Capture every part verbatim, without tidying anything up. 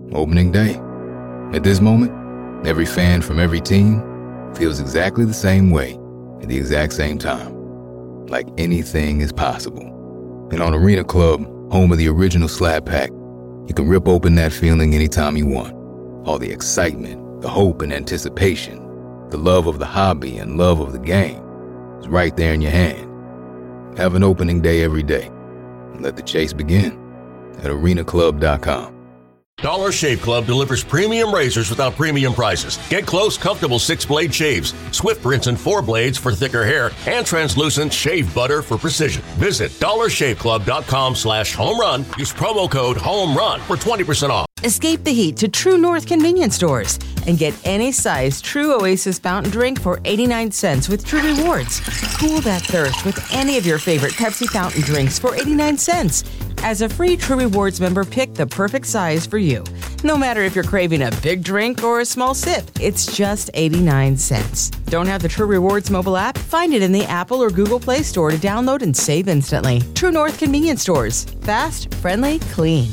Opening day. At this moment, every fan from every team feels exactly the same way at the exact same time. Like anything is possible. And on Arena Club, home of the original Slap Pack, you can rip open that feeling anytime you want. All the excitement, the hope and anticipation, the love of the hobby and love of the game is right there in your hand. Have an opening day every day. And let the chase begin at arena club dot com. Dollar Shave Club delivers premium razors without premium prices. Get close, comfortable six-blade shaves, swift rinse and four blades for thicker hair, and translucent shave butter for precision. Visit dollar shave club dot com slash home run. Use promo code HOMERUN for twenty percent off. Escape the heat to True North convenience stores and get any size True Oasis fountain drink for eighty-nine cents with True Rewards. Cool that thirst with any of your favorite Pepsi fountain drinks for eighty-nine cents. As a free True Rewards member, pick the perfect size for you. No matter if you're craving a big drink or a small sip, it's just eighty-nine cents. Don't have the True Rewards mobile app? Find it in the Apple or Google Play Store to download and save instantly. True North convenience stores. Fast, friendly, clean.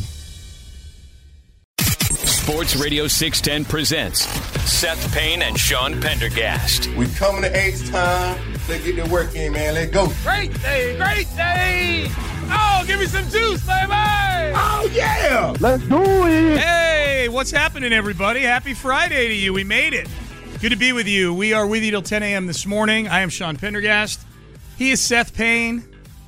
Sports Radio six ten presents Seth Payne and Sean Pendergast. We coming to H-Time. Let's get the work in, man. Let's go. Great day, great day. Oh, give me some juice, baby. Oh, yeah. Let's do it. Hey, what's happening, everybody? Happy Friday to you. We made it. Good to be with you. We are with you till ten a.m. this morning. I am Sean Pendergast. He is Seth Payne.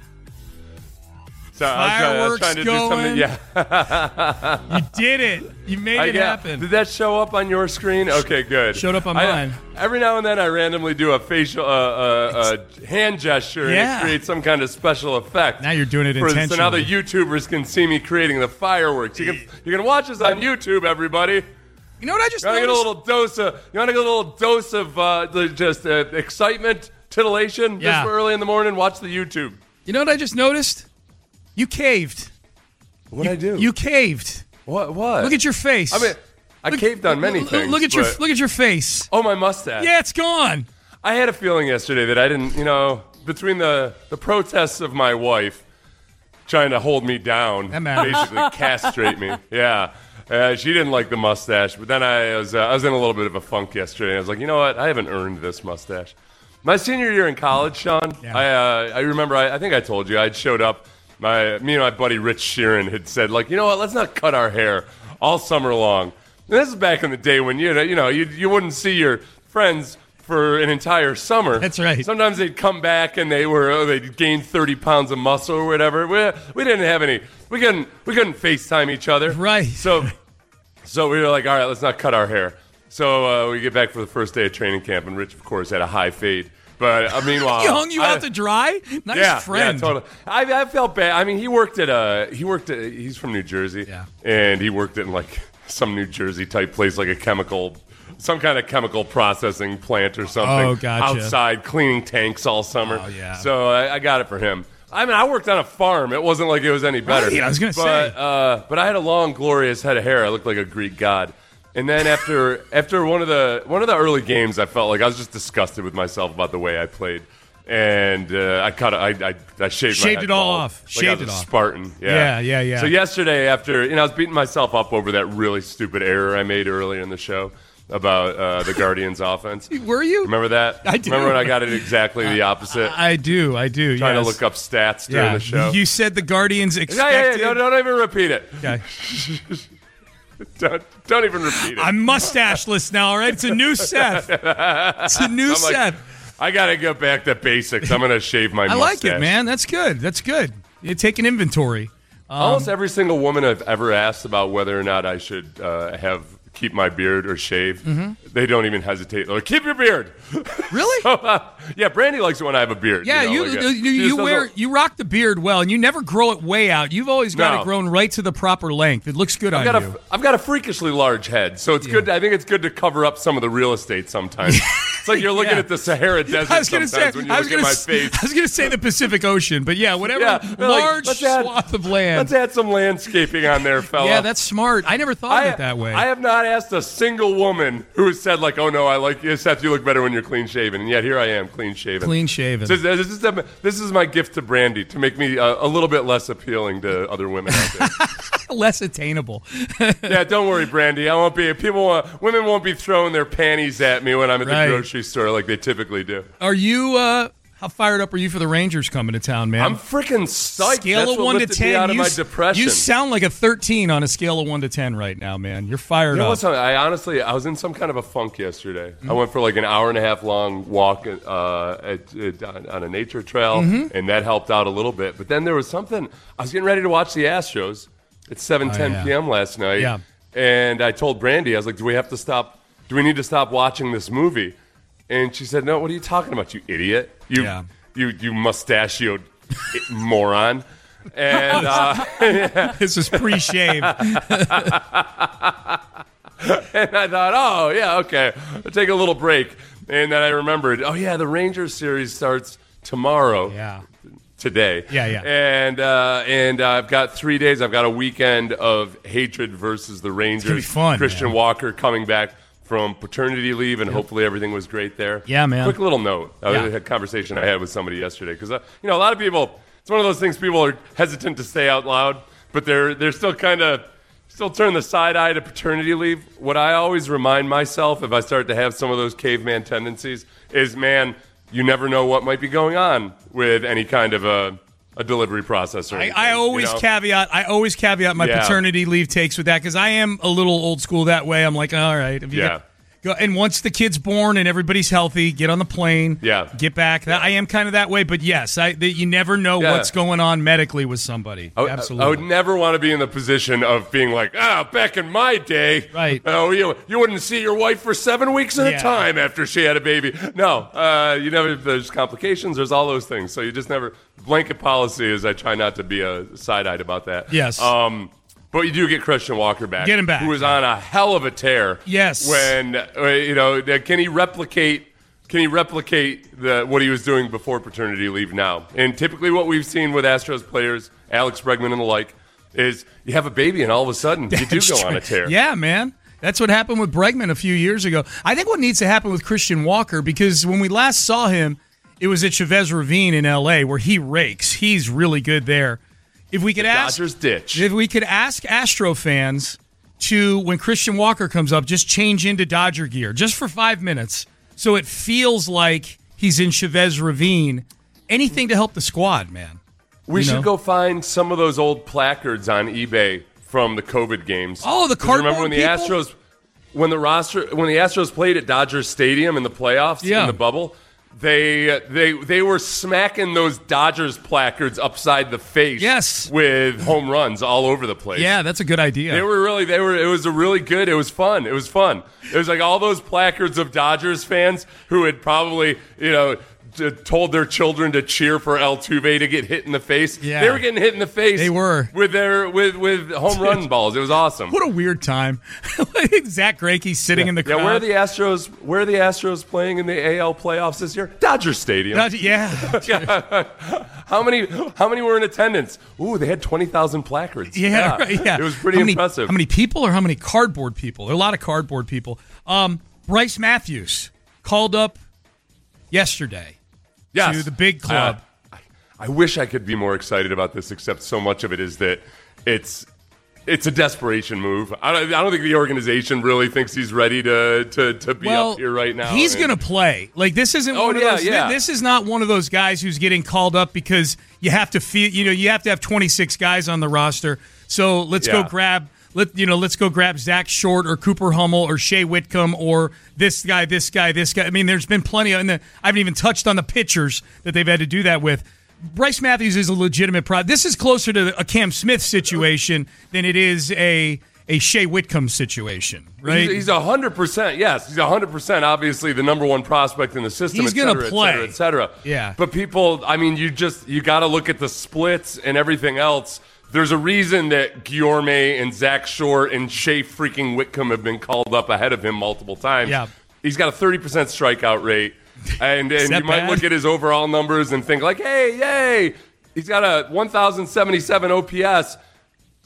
So I was, trying, I was trying to going. do something. Yeah. You did it. You made it I, yeah. happen. Did that show up on your screen? Okay, good. Showed up on I, mine. Every now and then I randomly do a facial, uh, uh, uh, hand gesture, yeah. and it creates some kind of special effect. Now you're doing it for, intentionally. So now the YouTubers can see me creating the fireworks. You can you can watch us on YouTube, everybody. You know what I just you want to get a noticed? little dose of you want to get a little dose of uh, the, just uh, excitement, titillation, Yeah. just for early in the morning. Watch the YouTube. You know what I just noticed? You caved. What'd I do? You caved. What? What? Look at your face. I mean, I look, caved on many look, things. Look at your but- look at your face. Oh, my mustache. Yeah, it's gone. I had a feeling yesterday that I didn't, you know, between the, the protests of my wife trying to hold me down, That matters. basically castrate me. Yeah. Uh, she didn't like the mustache, but then I was uh, I was in a little bit of a funk yesterday. I was like, you know what? I haven't earned this mustache. My senior year in college, Sean, Yeah. I uh, I remember, I, I think I told you, I'd showed up. My me and my buddy Rich Sheeran had said, like, you know what? Let's not cut our hair all summer long. And this is back in the day when you know, you know, you you wouldn't see your friends for an entire summer. That's right. Sometimes they'd come back and they were oh, they'd gained thirty pounds of muscle or whatever. We we didn't have any. We couldn't we couldn't FaceTime each other. Right. So so we were like, all right, let's not cut our hair. So uh, we get back for the first day of training camp, and Rich, of course, had a high fade. But uh, meanwhile, He hung you I- out to dry? Nice yeah, friend. Yeah, totally. I, I felt bad. I mean, he worked at a. He worked at. He's from New Jersey. Yeah. And he worked in like some New Jersey type place, like a chemical, some kind of chemical processing plant or something. Oh, gotcha. Outside cleaning tanks all summer. Oh, yeah. So I, I got it for him. I mean, I worked on a farm. It wasn't like it was any better. Right, I was gonna but, say. Uh, but I had a long, glorious head of hair. I looked like a Greek god. And then after after one of the one of the early games, I felt like I was just disgusted with myself about the way I played. And uh, I cut. I I, I shaved, my Shaved head it all bald, off. Like Shaved I was it a off. Spartan. Yeah. Yeah, yeah, yeah. So yesterday, after you know, I was beating myself up over that really stupid error I made earlier in the show about uh, the Guardians' offense. Were you? Remember that? I do. Remember when I got it exactly the opposite? I do. I do. Trying yes. to look up stats during Yeah. the show. You said the Guardians yeah, expected. yeah, yeah. No, don't even repeat it. Okay. Don't, don't even repeat it. I'm mustacheless now, all right? It's a new Seth. It's a new I'm like, Seth. I got to get back to basics. I'm going to shave my I mustache. like it, man. That's good. That's good. You take an inventory. Um, Almost every single woman I've ever asked about whether or not I should uh, have keep my beard or shave, Mm-hmm. they don't even hesitate. They're like, keep your beard. Really? so, uh, yeah, Brandy likes it when I have a beard. Yeah, you, know, you like you, a- you, she you just wear doesn't- you rock the beard well, and you never grow it way out. You've always got No. it grown right to the proper length. It looks good I've on got, you. a, I've got a freakishly large head, so it's Yeah. good. I think it's good to cover up some of the real estate sometimes. It's like you're looking Yeah. at the Sahara Desert I was gonna sometimes say, when you I was look at gonna my s- face. I was going to say the Pacific Ocean, but yeah, whatever Yeah, they're like, large let's add- swath of land. Let's add some landscaping on there, fella. Yeah, that's smart. I never thought I, of it that way. I have not asked a single woman who has said, like, oh, no, I like you, Seth, you look better when you're clean-shaven. And yet here I am, clean-shaven. Clean shaven. So this, is, this is my gift to Brandy, to make me uh, a little bit less appealing to other women out there. less attainable. Yeah, don't worry, Brandy. I won't be. People, want, women won't be throwing their panties at me when I'm at Right. the grocery store like they typically do. Are you? Uh, how fired up are you for the Rangers coming to town, man? I'm freaking psyched. Scale That's of what one to lifted ten. me out of you, my s- depression. you sound like a thirteen on a scale of one to ten right now, man. You're fired You know up. what's I honestly, I was in some kind of a funk yesterday. Mm-hmm. I went for like an hour and a half long walk uh, at, at, on, on a nature trail, Mm-hmm. and that helped out a little bit. But then there was something. I was getting ready to watch the Astros at seven ten Oh, yeah. p.m. last night, Yeah. and I told Brandy, I was like, "Do we have to stop? Do we need to stop watching this movie?" And she said, "No. What are you talking about, you idiot? You, Yeah. you, you mustachioed moron." And uh, This is pre-shave. And I thought, oh, yeah, okay, I'll take a little break. And then I remembered, oh, yeah, the Rangers series starts tomorrow. Yeah. Today. Yeah, yeah. And uh, and uh, I've got three days. I've got a weekend of hatred versus the Rangers. gonna be fun, Christian man. Walker coming back from paternity leave, and hopefully everything was great there. Yeah, man. Quick little note. That Yeah. was a conversation I had with somebody yesterday. Because, uh, you know, a lot of people, it's one of those things people are hesitant to say out loud, but they're, they're still kind of, still turn the side eye to paternity leave. What I always remind myself if I start to have some of those caveman tendencies is, man, you never know what might be going on with any kind of a, a delivery process. Or I, anything, I always you know? caveat. I always caveat my Yeah. paternity leave takes with that because I am a little old school that way. I'm like, all right, if you Yeah. got- go, and once the kid's born and everybody's healthy, get on the plane. Yeah. get back. That, I am kind of that way, but yes, I, that you never know Yeah. what's going on medically with somebody. I, Absolutely. I would never want to be in the position of being like, ah, back in my day, Right. Oh, you you wouldn't see your wife for seven weeks at Yeah. a time after she had a baby. No, uh, you never. There's complications. There's all those things. So you just never. Blanket policy is I try not to be a side-eyed about that. Yes. Um, but you do get Christian Walker back. Get him back. Who was on a hell of a tear. Yes. When uh, you know, can he replicate? Can he replicate the what he was doing before paternity leave now? And typically, what we've seen with Astros players, Alex Bregman and the like, is you have a baby and all of a sudden you do That's go true. on a tear. Yeah, man. That's what happened with Bregman a few years ago. I think what needs to happen with Christian Walker, because when we last saw him, it was at Chavez Ravine in L A where he rakes. He's really good there. If we could ask Dodgers ditch. If we could ask Astro fans to, when Christian Walker comes up, just change into Dodger gear just for five minutes so it feels like he's in Chavez Ravine. Anything to help the squad, man. We You should know? go find some of those old placards on eBay from the COVID games. Oh, the 'Cause remember when cardboard the people? Astros when the roster when the Astros played at Dodger Stadium in the playoffs Yeah. in the bubble, they they they were smacking those Dodgers placards upside the face Yes. with home runs all over the place. Yeah, that's a good idea. They were really, they were, it was a really good, it was fun. It was fun. It was like all those placards of Dodgers fans who had probably, you know, t- told their children to cheer for Altuve to get hit in the face. Yeah. They were getting hit in the face. They were. With their, with, with home run balls. It was awesome. What a weird time. Zach Greinke sitting in the crowd. Yeah, where are the Astros, where are the Astros playing in the A L playoffs this year? Dodger Stadium. Not- yeah. How many, how many were in attendance? Ooh, they had twenty thousand placards. Yeah, right, yeah. It was pretty How many- impressive. How many people or how many cardboard people? There are a lot of cardboard people. Um, Bryce Matthews called up yesterday Yes. to the big club. Uh, I, I wish I could be more excited about this, except so much of it is that it's it's a desperation move. I don't, I don't think the organization really thinks he's ready to to, to be well, up here right now. he's And- going to play. Like this isn't Oh, one of yeah, those. yeah. This is not one of those guys who's getting called up because you have to feel. You know, you have to have twenty-six guys on the roster. So let's Yeah. go grab. Let you know. Let's go grab Zach Short or Cooper Hummel or Shea Whitcomb or this guy, this guy, this guy. I mean, there's been plenty of. And the, I haven't even touched on the pitchers that they've had to do that with. Bryce Matthews is a legitimate pro. This is closer to a Cam Smith situation than it is a a Shea Whitcomb situation, right? He's- He's a hundred percent. Yes, he's a hundred percent. Obviously, the number one prospect in the system. He's et gonna cetera, play. et cetera, et cetera. Yeah. But people, I mean, you just you got to look at the splits and everything else. There's a reason that Guillorme and Zach Short and Shea freaking Whitcomb have been called up ahead of him multiple times. Yeah. He's got a thirty percent strikeout rate, and and that you might bad? look at his overall numbers and think like, hey, yay, he's got a one thousand seventy-seven O P S.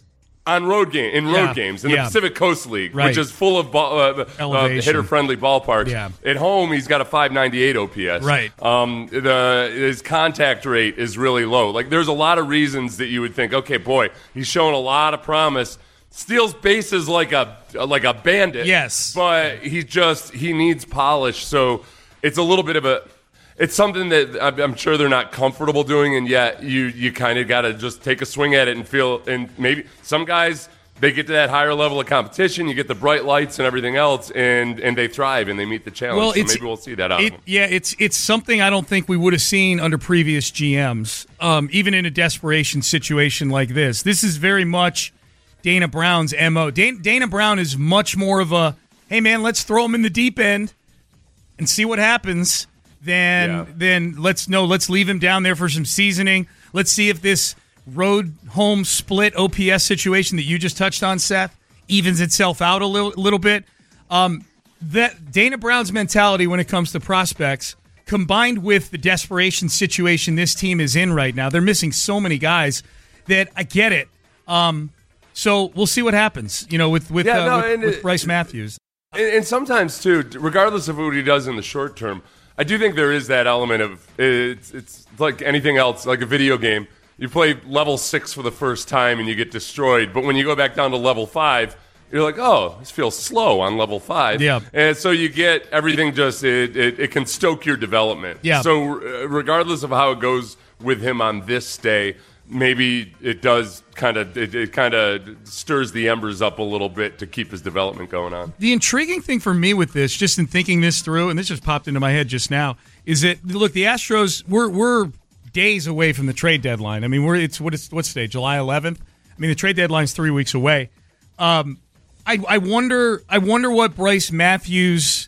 on road game in road Yeah. games in Yeah. the Pacific Coast League, Right. which is full of ball, uh, uh, Elevation. hitter-friendly ballparks. Yeah. At home, he's got a five ninety-eight O P S. Right. Um, the his contact rate is really low. Like, there's a lot of reasons that you would think, okay, boy, he's showing a lot of promise. Steals bases like a like a bandit. Yes. But he just he needs polish. So it's a little bit of a. It's something that I'm I'm sure they're not comfortable doing, and yet you you kind of got to just take a swing at it and feel. And maybe some guys, they get to that higher level of competition. You get the bright lights and everything else, and, and they thrive and they meet the challenge. Well, so it's, maybe we'll see that out it, of them. Yeah, it's it's something I don't think we would have seen under previous G Ms, um, even in a desperation situation like this. This is very much Dana Brown's M O. Dana, Dana Brown is much more of a, hey, man, let's throw him in the deep end and see what happens. Then, Yeah. then let's no, let's leave him down there for some seasoning. Let's see if this road home split O P S situation that you just touched on, Seth, evens itself out a little, little bit. Um, that Dana Brown's mentality when it comes to prospects, combined with the desperation situation this team is in right now, they're missing so many guys that I get it. Um, so we'll see what happens, you know, with with, Yeah, uh, no, with, and with it- Bryce Matthews. And, and sometimes too, regardless of what he does in the short term, I do think there is that element of it's it's like anything else, like a video game. You play level six for the first time and you get destroyed, but when you go back down to level five, you're like, oh, this feels slow on level five. Yeah. And so you get everything just it it, it can stoke your development. Yeah. So uh, regardless of how it goes with him on this day, maybe it does kind of it, it kind of stirs the embers up a little bit to keep his development going on. The intriguing thing for me with this, just in thinking this through, and this just popped into my head just now, is that look, the Astros we're we're days away from the trade deadline. I mean, we're it's what is what's today, July eleventh. I mean, the trade deadline's three weeks away. Um, I I wonder I wonder what Bryce Matthews,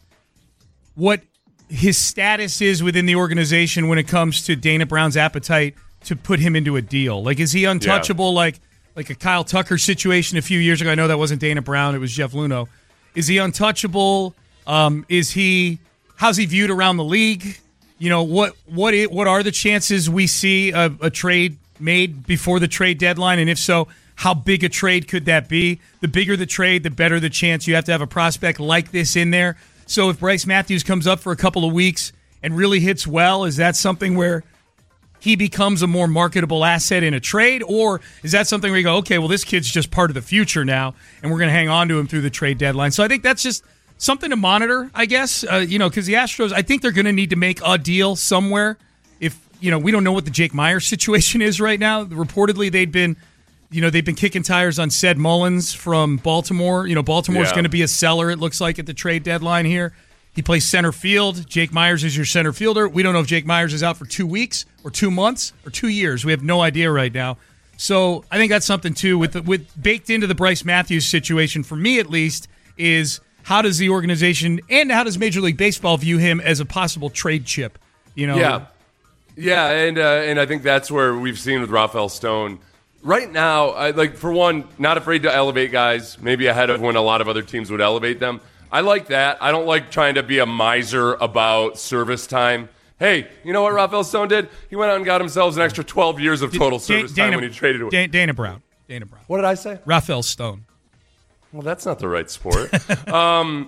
what his status is within the organization when it comes to Dana Brown's appetite to put him into a deal. Like, is he untouchable? Yeah. Like. Like a Kyle Tucker situation a few years ago. I know that wasn't Dana Brown; it was Jeff Luhnow. Is he untouchable? Um, is he? How's he viewed around the league? You know what? What? i- What are the chances we see a, a trade made before the trade deadline? And if so, how big a trade could that be? The bigger the trade, the better the chance you have to have a prospect like this in there. So if Bryce Matthews comes up for a couple of weeks and really hits well, is that something where he becomes a more marketable asset in a trade, or is that something where you go, okay, well, this kid's just part of the future now, and we're going to hang on to him through the trade deadline? So I think that's just something to monitor, I guess, uh, you know, because the Astros, I think they're going to need to make a deal somewhere. If, you know, we don't know what the Jake Myers situation is right now. Reportedly, they'd been, you know, they've been kicking tires on Ced Mullins from Baltimore. You know, Baltimore's Yeah. going to be a seller, it looks like, at the trade deadline here. He plays center field. Jake Myers is your center fielder. We don't know if Jake Myers is out for two weeks or two months or two years. We have no idea right now. So I think that's something, too, with the, with baked into the Bryce Matthews situation, for me at least, is how does the organization and how does Major League Baseball view him as a possible trade chip? You know? Yeah, yeah, and uh, and I think that's where we've seen with Rafael Stone. Right now, I, like for one, not afraid to elevate guys, maybe ahead of when a lot of other teams would elevate them. I like that. I don't like trying to be a miser about service time. Hey, you know what Rafael Stone did? He went out and got himself an extra twelve years of total service Dana, time when he traded away. Dana, Dana Brown. Dana Brown. What did I say? Rafael Stone. Well, that's not the right sport. um,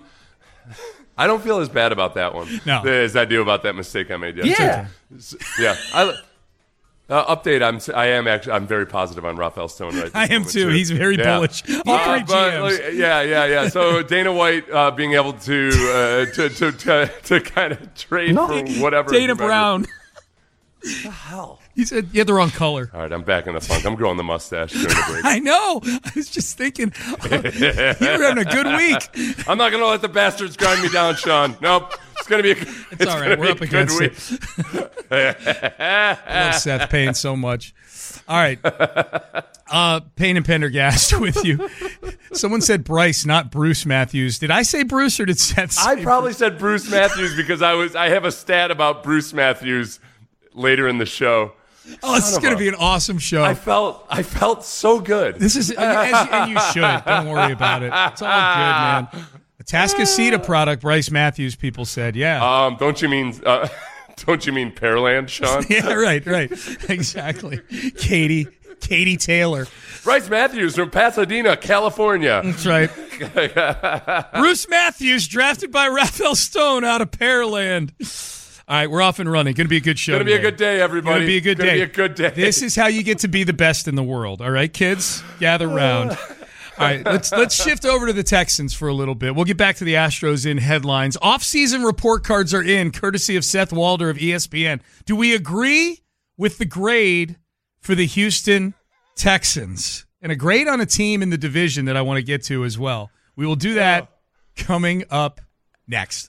I don't feel as bad about that one No. as I do about that mistake I made yesterday. Yeah. Yeah. I, uh, update. I'm. I am actually. I'm very positive on Rafael Stone right. I this am moment, too. He's very Yeah. bullish. All Uh, three but, G Ms. like, yeah, yeah, yeah. So Dana White uh, being able to, uh, to to to to kind of trade for whatever. Dana whomever. Brown. What the hell? He said, "You had the wrong color." All right, I'm back in the funk. I'm growing the mustache during the break. I know. I was just thinking, oh, you were having a good week. I'm not going to let the bastards grind me down, Sean. Nope. It's going to be a, It's, it's all gonna right. be We're a up good against week. it. I love Seth Payne so much. All right. Uh, Payne and Pendergast with you. Someone said Bryce, not Bruce Matthews. Did I say Bruce or did Seth say I probably said Bruce Matthews because I was I have a stat about Bruce Matthews later in the show. Oh, this is Son of going to a- be an awesome show. I felt I felt so good. This is, as, and you should. Don't worry about it. It's all good, man. A Tascasita product, Bryce Matthews, people said. Yeah. Um, don't you mean uh, don't you mean Pearland, Sean? Yeah, right, right. Exactly. Katie. Katie Taylor. Bryce Matthews from Pasadena, California. That's right. Bruce Matthews, drafted by Raphael Stone out of Pearland. All right, we're off and running. Going to be a good show. Going to be today. a good day, everybody. Going to be a good Gonna day. Be a good day. This is how you get to be the best in the world. All right, kids, gather round. All right, let's let's shift over to the Texans for a little bit. We'll get back to the Astros in headlines. Off-season report cards are in, courtesy of Seth Walder of E S P N. Do we agree with the grade for the Houston Texans? And a grade on a team in the division that I want to get to as well. We will do that coming up next.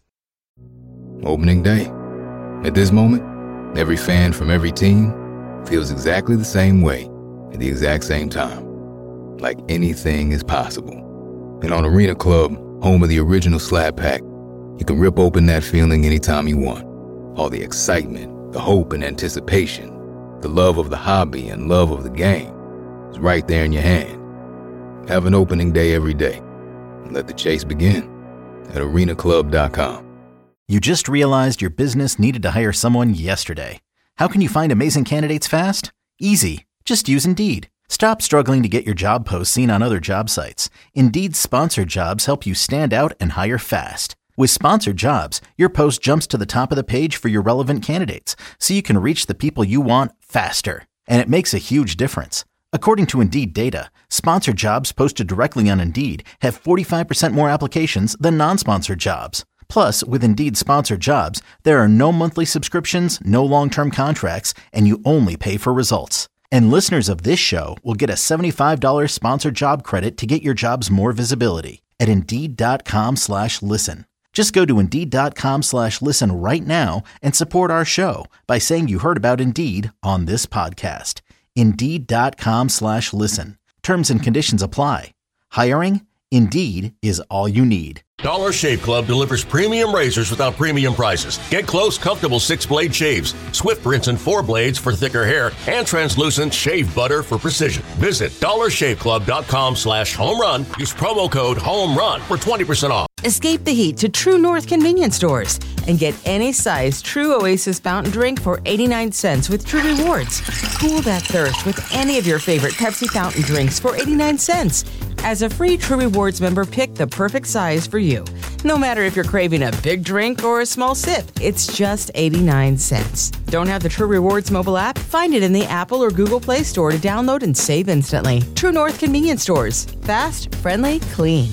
Opening day. At this moment, every fan from every team feels exactly the same way at the exact same time. Like anything is possible. And on Arena Club, home of the original Slab Pack, you can rip open that feeling anytime you want. All the excitement, the hope and anticipation, the love of the hobby and love of the game is right there in your hand. Have an opening day every day. And let the chase begin at arena club dot com. You just realized your business needed to hire someone yesterday. How can you find amazing candidates fast? Easy. Just use Indeed. Stop struggling to get your job posts seen on other job sites. Indeed's sponsored jobs help you stand out and hire fast. With sponsored jobs, your post jumps to the top of the page for your relevant candidates, so you can reach the people you want faster. And it makes a huge difference. According to Indeed data, sponsored jobs posted directly on Indeed have forty-five percent more applications than non-sponsored jobs. Plus, with Indeed sponsored jobs, there are no monthly subscriptions, no long-term contracts, and you only pay for results. And listeners of this show will get a seventy-five dollars sponsored job credit to get your jobs more visibility at Indeed.com slash listen. Just go to Indeed.com slash listen right now and support our show by saying you heard about Indeed on this podcast. Indeed.com slash listen. Terms and conditions apply. Hiring? Indeed is all you need. Dollar Shave Club delivers premium razors without premium prices. Get close, comfortable six-blade shaves, Swift rinse and four blades for thicker hair, and translucent shave butter for precision. Visit dollar shave club dot com slash home run. Use promo code HOMERUN for twenty percent off. Escape the heat to True North convenience stores and get any size True Oasis fountain drink for eighty-nine cents with True Rewards. Cool that thirst with any of your favorite Pepsi fountain drinks for eighty-nine cents. As a free True Rewards member, pick the perfect size for you. No matter if you're craving a big drink or a small sip, it's just eighty-nine cents. Don't have the True Rewards mobile app? Find it in the Apple or Google Play Store to download and save instantly. True North convenience stores. Fast, friendly, clean.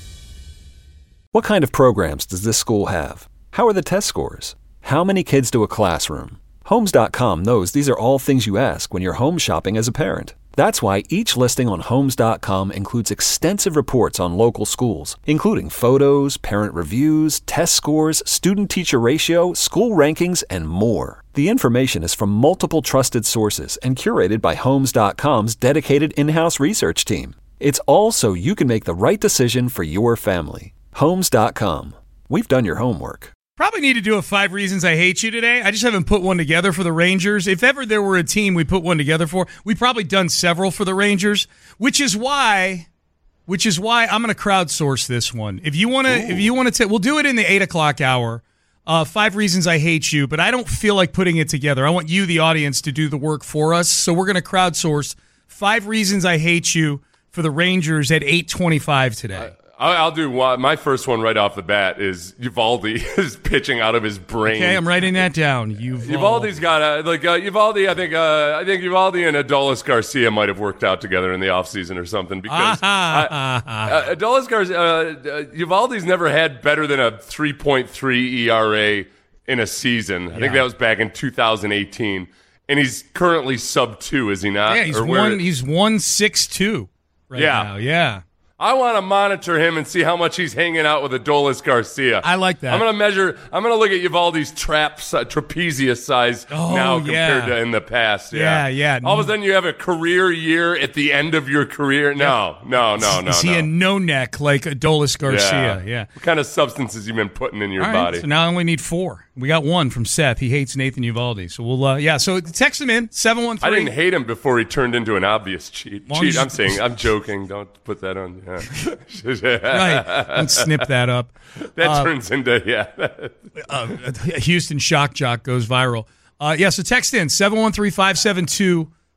What kind of programs does this school have? How are the test scores? How many kids do a classroom? Homes dot com knows these are all things you ask when you're home shopping as a parent. That's why each listing on Homes dot com includes extensive reports on local schools, including photos, parent reviews, test scores, student-teacher ratio, school rankings, and more. The information is from multiple trusted sources and curated by Homes dot com's dedicated in-house research team. It's all so you can make the right decision for your family. Homes dot com. We've done your homework. Probably need to do a five reasons I hate you today. I just haven't put one together for the Rangers. If ever there were a team we put one together for, we've probably done several for the Rangers, which is why, which is why I'm going to crowdsource this one. If you want to, if you want to, we'll do it in the eight o'clock hour. Uh, five reasons I hate you, but I don't feel like putting it together. I want you, the audience, to do the work for us. So we're going to crowdsource five reasons I hate you for the Rangers at eight twenty-five today. I- I'll do one. My first one right off the bat is Uvalde is pitching out of his brain. Okay, I'm writing that down. Uvalde. Uvalde's got a, like uh, Uvalde. I think uh, I think Uvalde and Adolis Garcia might have worked out together in the offseason or something because I, uh, Adolis Garcia, uh, Uvalde's never had better than a three point three E R A in a season. I yeah. think that was back in two thousand eighteen, and he's currently sub two, is he not? Yeah, he's or one. Where, he's one six two right yeah. now. Yeah. I want to monitor him and see how much he's hanging out with Adolis Garcia. I like that. I'm going to measure. I'm going to look at Uvalde's traps, uh, trapezius size oh, now yeah. compared to in the past. Yeah. yeah, yeah. All of a sudden, you have a career year at the end of your career. No, no, no, no. Is he no. a no neck like Adolis Garcia? Yeah. yeah. What kind of substances you been putting in your All body? Right, so now I only need four. We got one from Seth. He hates Nathan Uvalde. So we'll, uh, yeah. So text him in seven one three. I didn't hate him before he turned into an obvious cheat. Long Cheat. as- I'm saying. I'm joking. Don't put that on. Yeah. Right. Don't snip that up. That uh, turns into yeah. uh, Houston shock jock goes viral. Uh, yeah. So text in seven one three five seven two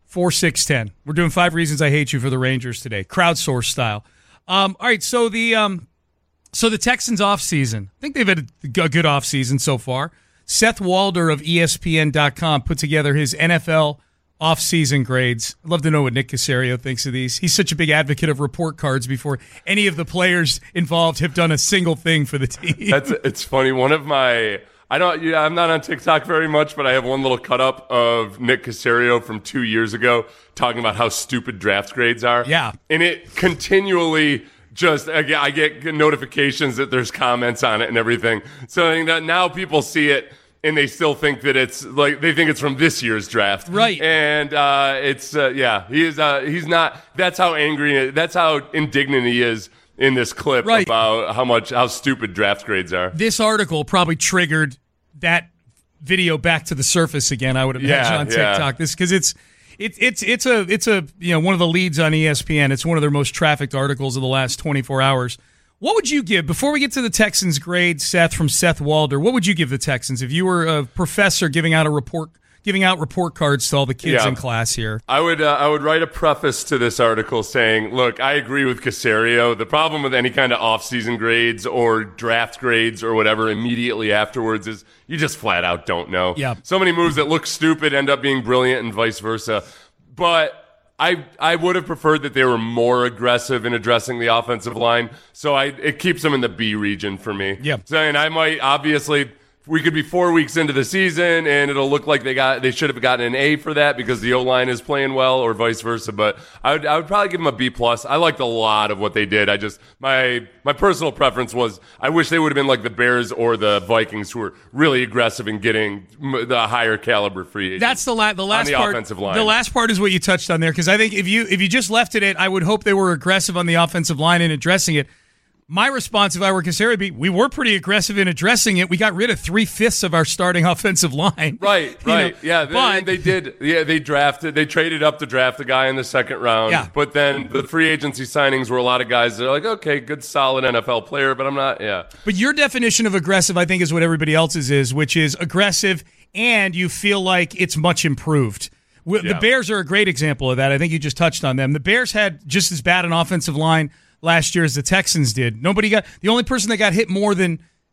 four six one zero. We're doing five reasons I hate you for the Rangers today, crowdsource style. Um, all right, so the um, so the Texans offseason. I think they've had a good offseason so far. Seth Walder of E S P N dot com put together his N F L offseason grades. I'd love to know what Nick Caserio thinks of these. He's such a big advocate of report cards before any of the players involved have done a single thing for the team. That's it's funny. One of my I don't yeah, I'm not on TikTok very much, but I have one little cut up of Nick Caserio from two years ago talking about how stupid draft grades are. Yeah. And it continually just I get, I get notifications that there's comments on it and everything. So now people see it and they still think that it's like they think it's from this year's draft, right? And uh, it's uh, yeah, he is. Uh, he's not. That's how angry. That's how indignant he is in this clip right. about how much how stupid draft grades are. This article probably triggered that video back to the surface again. I would imagine yeah, on TikTok. Yeah. This because it's it's it's it's a it's a you know one of the leads on E S P N. It's one of their most trafficked articles of the last twenty-four hours. What would you give, before we get to the Texans grade, Seth, from Seth Walder, what would you give the Texans if you were a professor giving out a report, giving out report cards to all the kids yeah. in class here? I would uh, I would write a preface to this article saying, look, I agree with Caserio. The problem with any kind of off-season grades or draft grades or whatever immediately afterwards is you just flat out don't know. Yeah. So many moves that look stupid end up being brilliant and vice versa. But I I would have preferred that they were more aggressive in addressing the offensive line. So I it keeps them in the B region for me. Yeah. So, and I might obviously we could be four weeks into the season and it'll look like they got they should have gotten an A for that because the O-line is playing well or vice versa. But I would I would probably give them a B plus. I liked a lot of what they did. I just my my personal preference was I wish they would have been like the Bears or the Vikings who were really aggressive in getting the higher caliber free agents. That's the la- the last on the part. Offensive line. The last part is what you touched on there because I think if you if you just left it at I would hope they were aggressive on the offensive line in addressing it. My response, if I were Caserio, would be we were pretty aggressive in addressing it. We got rid of three fifths of our starting offensive line. Right, right, know? yeah. They, but, they did. Yeah, they drafted. They traded up to draft a guy in the second round. Yeah. But then the free agency signings were a lot of guys that are like, okay, good, solid N F L player, but I'm not. Yeah. But your definition of aggressive, I think, is what everybody else's is, which is aggressive, and you feel like it's much improved. The Yeah. Bears are a great example of that. I think you just touched on them. The Bears had just as bad an offensive line last year as the Texans did. Nobody got the only person that got hit more than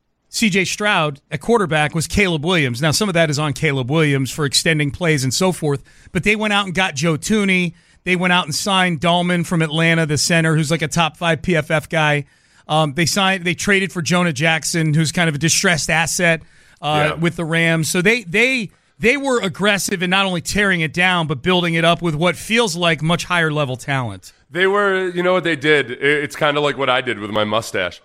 C J Stroud at quarterback was Caleb Williams. Now, some of that is on Caleb Williams for extending plays and so forth, but they went out and got Joe Thuney. They went out and signed Dahlman from Atlanta, the center, who's like a top five P F F guy. Um, they signed, they traded for Jonah Jackson, who's kind of a distressed asset uh, Yeah. with the Rams. So they they they were aggressive in not only tearing it down, but building it up with what feels like much higher level talent. They were, you know what they did? It's kind of like what I did with my mustache.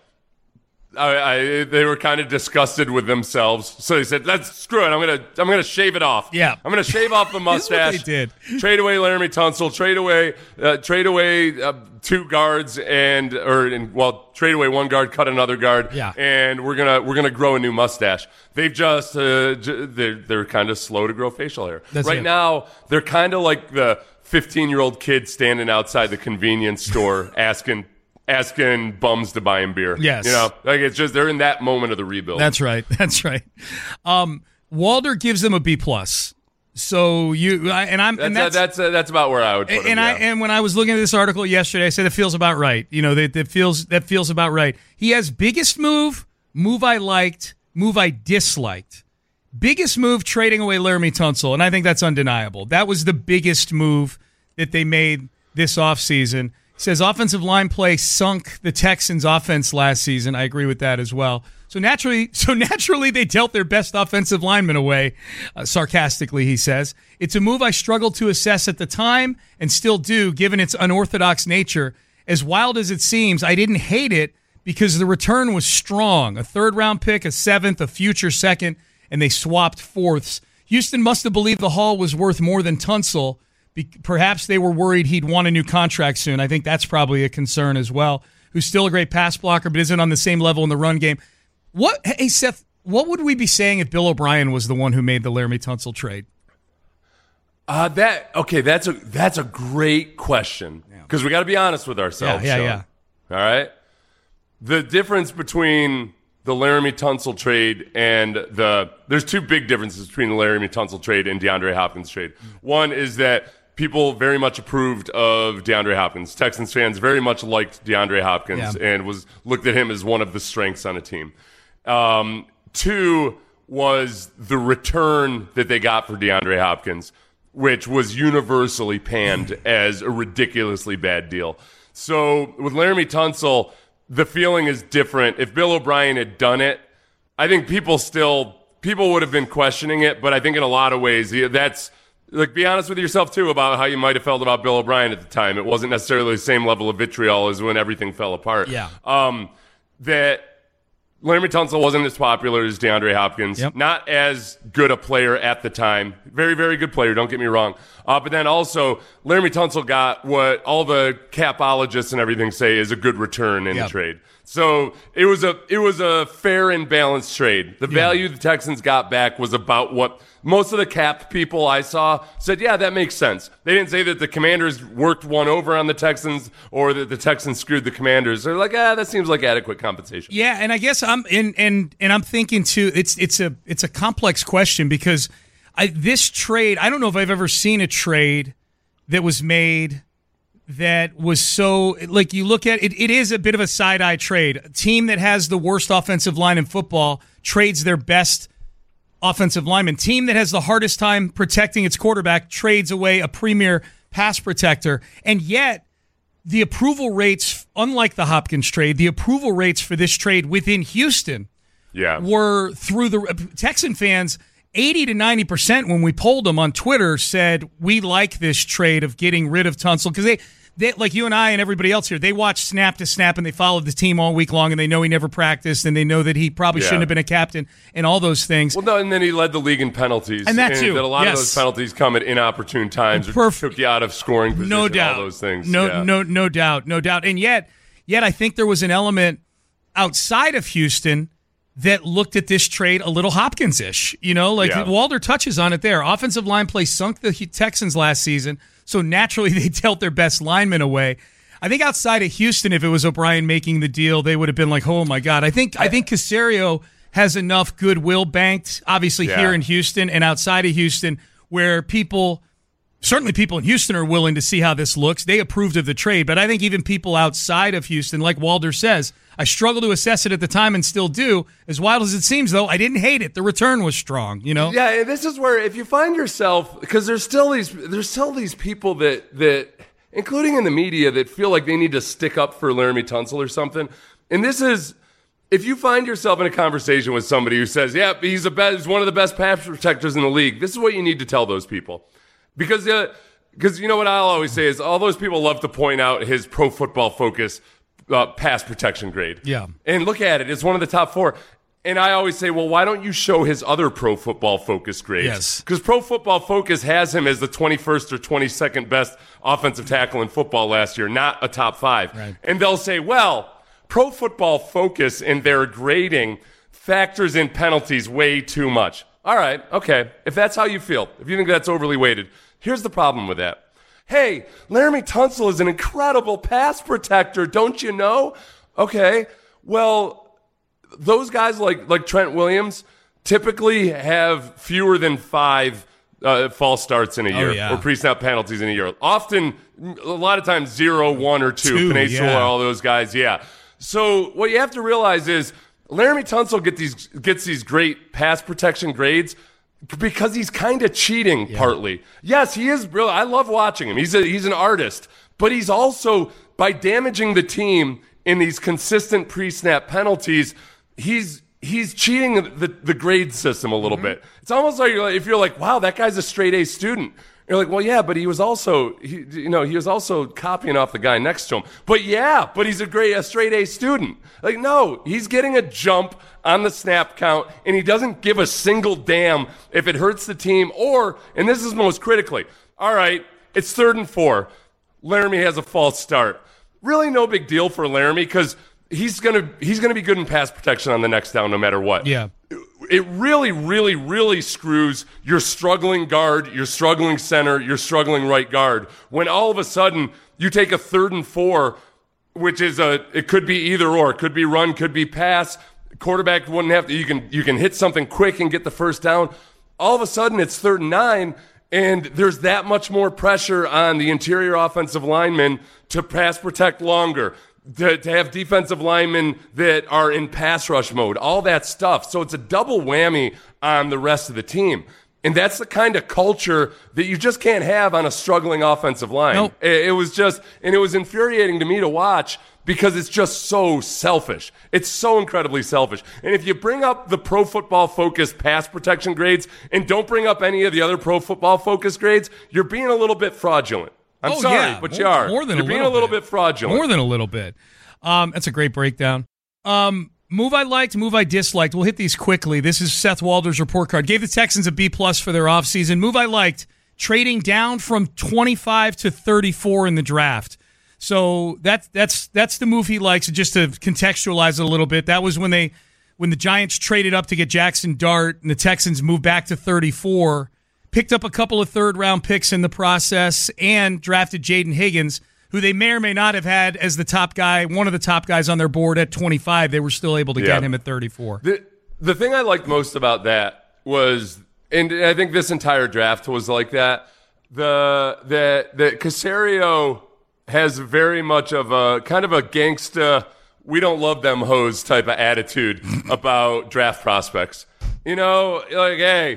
I, I they were kind of disgusted with themselves, so they said, "Let's screw it. I'm gonna, I'm gonna shave it off. Yeah, I'm gonna shave off the mustache." This is what they did. Trade away Laramie Tunsil. Trade away, uh, trade away uh, two guards, and or and, well, trade away one guard, cut another guard. Yeah, and we're gonna we're gonna grow a new mustache. They've just uh, j- they're they're kind of slow to grow facial hair. That's right it. now, they're kind of like the fifteen-year-old kid standing outside the convenience store asking asking bums to buy him beer. Yes. You know, like it's just they're in that moment of the rebuild. That's right. That's right. Um, Walder gives them a B plus. So you I, and I'm that's and that's uh, that's, uh, that's about where I would put and him, I yeah. and when I was looking at this article yesterday, I said it feels about right. You know, that, that feels that feels about right. He has biggest move, move I liked, move I disliked. Biggest move, trading away Laramie Tunsil, and I think that's undeniable. That was the biggest move that they made this offseason. Says offensive line play sunk the Texans' offense last season. I agree with that as well. So naturally, so naturally, they dealt their best offensive lineman away. Uh, sarcastically, he says, "It's a move I struggled to assess at the time and still do, given its unorthodox nature. As wild as it seems, I didn't hate it because the return was strong. A third-round pick, a seventh, a future second, and they swapped fourths. Houston must have believed the haul was worth more than Tunsil. Be- perhaps they were worried he'd want a new contract soon. I think that's probably a concern as well. Who's still a great pass blocker, but isn't on the same level in the run game." What, hey Seth, what would we be saying if Bill O'Brien was the one who made the Laramie Tunsil trade? Uh, that okay. That's a that's a great question because we got to be honest with ourselves. Yeah, yeah, Sean. yeah. All right. The difference between the Laramie Tunsil trade and the there's two big differences between the Laramie Tunsil trade and DeAndre Hopkins trade. One is that people very much approved of DeAndre Hopkins. Texans fans very much liked DeAndre Hopkins Yeah. and was looked at him as one of the strengths on a team. Um, two was the return that they got for DeAndre Hopkins, which was universally panned as a ridiculously bad deal. So with Laramie Tunsil, the feeling is different. If Bill O'Brien had done it, I think people still people would have been questioning it, but I think in a lot of ways that's like, be honest with yourself too about how you might have felt about Bill O'Brien at the time. It wasn't necessarily the same level of vitriol as when everything fell apart. Yeah. Um, that Laramie Tunsil wasn't as popular as DeAndre Hopkins. Yep. Not as good a player at the time. Very, very good player, don't get me wrong. Uh, but then also, Laramie Tunsil got what all the capologists and everything say is a good return in Yep. the trade. So it was a it was a fair and balanced trade. The value the Texans got back was about what most of the cap people I saw said, yeah, that makes sense. They didn't say that the Commanders worked one over on the Texans or that the Texans screwed the Commanders. They're like, ah, that seems like adequate compensation. Yeah, and I guess I'm in and and I'm thinking too. It's it's a it's a complex question because I, this trade. I don't know if I've ever seen a trade that was made that was so like you look at it. It is a bit of a side eye trade. A team that has the worst offensive line in football trades their best offensive lineman. Team that has the hardest time protecting its quarterback trades away a premier pass protector, and yet the approval rates, unlike the Hopkins trade, the approval rates for this trade within Houston Yeah. were through the Texan fans. eighty to ninety percent when we polled them on Twitter said we like this trade of getting rid of Tunsil because they, they, like you and I and everybody else here, they watch snap to snap and they followed the team all week long and they know he never practiced and they know that he probably Yeah. shouldn't have been a captain and all those things. Well, no, and then he led the league in penalties. And that too, That a lot yes. of those penalties come at inopportune times or Perf- took you out of scoring position, No doubt. all those things. No, yeah. no, no doubt, no doubt. And yet, yet I think there was an element outside of Houston that looked at this trade a little Hopkins-ish. You know, like Yeah. Walter touches on it there. Offensive line play sunk the Texans last season, so naturally they dealt their best linemen away. I think outside of Houston, if it was O'Brien making the deal, they would have been like, oh my God. I think I think Caserio has enough goodwill banked, obviously Yeah. here in Houston and outside of Houston, where people certainly people in Houston are willing to see how this looks. They approved of the trade, but I think even people outside of Houston, like Walter says, I struggle to assess it at the time and still do. As wild as it seems, though, I didn't hate it. The return was strong, you know? Yeah, and this is where if you find yourself, because there's still these there's still these people that that including in the media that feel like they need to stick up for Laramie Tunsil or something. And this is if you find yourself in a conversation with somebody who says, "Yeah, he's a best, he's one of the best pass protectors in the league," this is what you need to tell those people. Because uh, because you know what I'll always say is all those people love to point out his Pro Football Focus uh, pass protection grade. Yeah. And look at it. It's one of the top four. And I always say, well, why don't you show his other Pro Football Focus grades? Yes. Because Pro Football Focus has him as the twenty-first or twenty-second best offensive tackle in football last year, not a top five. Right. And they'll say, well, Pro Football Focus in their grading factors in penalties way too much. All right, okay. If that's how you feel, if you think that's overly weighted, here's the problem with that. Hey, Laramie Tunsil is an incredible pass protector, don't you know? Okay, well, those guys like like Trent Williams typically have fewer than five uh, false starts in a year Oh, yeah. or pre-snap penalties in a year. Often, a lot of times, zero, one, or two. Two, Peninsula, yeah. all those guys, yeah. So what you have to realize is Laramie Tunsil get these gets these great pass protection grades because he's kind of cheating Yeah. partly. Yes, he is really. I love watching him. He's a, he's an artist, but he's also by damaging the team in these consistent pre-snap penalties, he's he's cheating the, the grade system a little Mm-hmm. bit. It's almost like you're like- if you're like, wow, that guy's a straight A student. You're like, well, yeah, but he was also, he, you know, he was also copying off the guy next to him. But yeah, but he's a great, a straight A student. Like, no, he's getting a jump on the snap count, and he doesn't give a single damn if it hurts the team or, and this is most critically, all right, it's third and four. Laramie has a false start. Really, no big deal for Laramie because he's gonna he's gonna be good in pass protection on the next down, no matter what. Yeah. It really, really, really screws your struggling guard, your struggling center, your struggling right guard. When all of a sudden you take a third and four, which is a, it could be either or, it could be run, could be pass. Quarterback wouldn't have to. You can you can hit something quick and get the first down. All of a sudden it's third and nine, And there's that much more pressure on the interior offensive linemen to pass protect longer, to, to have defensive linemen that are in pass rush mode, all that stuff. So it's a double whammy on the rest of the team. And that's the kind of culture that you just can't have on a struggling offensive line. Nope. It, it was just, and it was infuriating to me to watch because it's just so selfish. It's so incredibly selfish. And if you bring up the pro football focused pass protection grades and don't bring up any of the other pro football focused grades, you're being a little bit fraudulent. I'm oh, sorry, yeah. but more, you are. More than you're a being little a little bit. bit fraudulent. More than a little bit. Um, that's a great breakdown. Um, Move I liked, move I disliked. We'll hit these quickly. This is Seth Walder's report card. Gave the Texans a B plus for their offseason. Move I liked, trading down from twenty-five to thirty-four in the draft. So that's that's that's the move he likes. Just to contextualize it a little bit, that was when they when the Giants traded up to get Jackson Dart and the Texans moved back to thirty-four, picked up a couple of third round picks in the process, and drafted Jaden Higgins, who they may or may not have had as the top guy, one of the top guys on their board at twenty-five. They were still able to yeah. get him at thirty-four. The, the thing I liked most about that was, and I think this entire draft was like that, the that that Caserio has very much of a kind of a gangsta, we don't love them hoes type of attitude about draft prospects. You know, like, hey,